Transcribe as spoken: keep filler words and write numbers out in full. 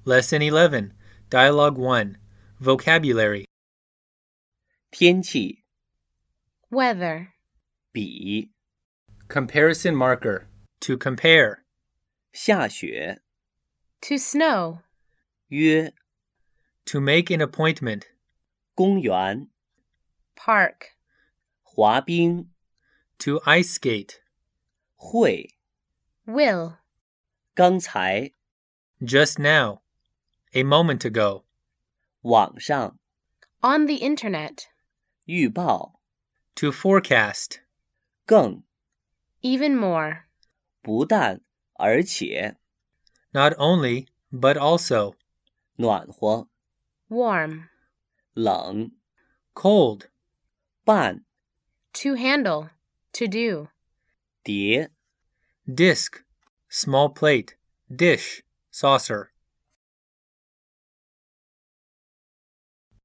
Lesson eleven, Dialogue one, Vocabulary. 天气 Weather. 比 Comparison marker. To compare. 下雪 To snow. 约 To make an appointment. 公园 Park. 滑冰 To ice skate. 会 Will. 刚才 Just now. A moment ago. 网上 On the internet. 预报 To forecast. 更 Even more. 不但而且 Not only, but also. 暖和 Warm. 冷 Cold. 拌 To handle. To do. 碟 Disc. Small plate. Dish. Saucer.